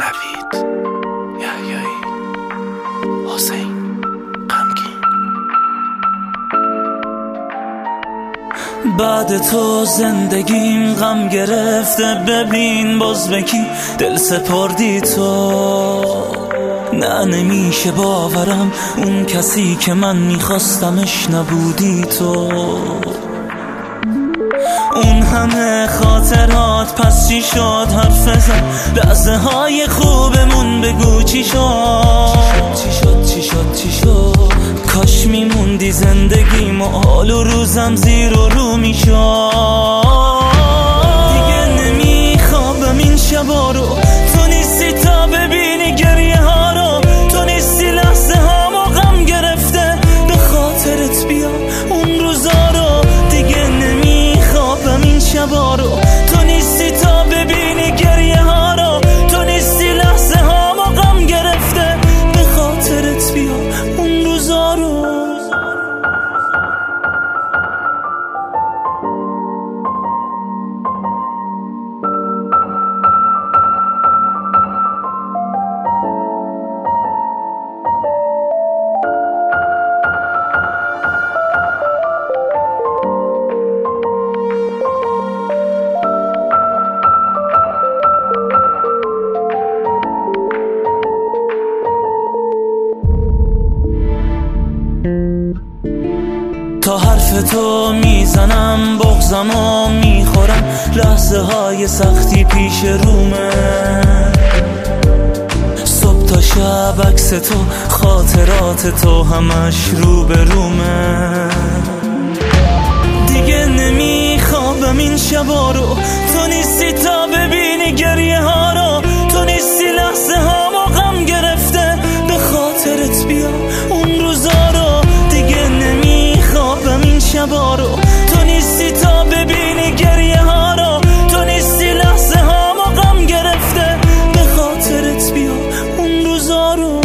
نوید یحیایی حسین غمگین. بعد تو زندگیم غم گرفته، ببین باز به کی دل سپردی تو. نه نمیشه باورم اون کسی که من میخواستمش نبودی تو. اون همه خاطرات پس چی شد؟ حرف بزن، لحظه های خوبمون بگو چی شد؟ چی شد؟ کاش میموندی زندگیم و حال و روزم زیر و رو میشد. دیگه نمیخوابم این شبا رو، تو نیستی تا ببینی گریه ها رو. تو نیستی لحظه هامو غم گرفته، به خاطرت بیام اون روزا رو. دیگه نمیخوابم این شبا رو، تو نیستی تا ببینی گریه ها رو. تو نیستی لحظه هامو غم گرفته، به خاطرت بیام اون روزا رو. تا حرف تو میزنم بغضمو میخورم، لحظه های سختی پیش رومه. صبح تا شب عکس تو، خاطرات تو همش رو به رومه. دیگه نمیخوابم این شبا رو، تو نیستی تا ببینی گریه ها رو. تو نیستی لحظه هامو غم گرفته، به خاطرت بیام اون روزا رو. دیگه نمیخوابم این شبا رو، تو نیستی تا ببینی گریه ها رو. تو نیستی لحظه هامو غم گرفته، به خاطرت بیام اون روزا رو.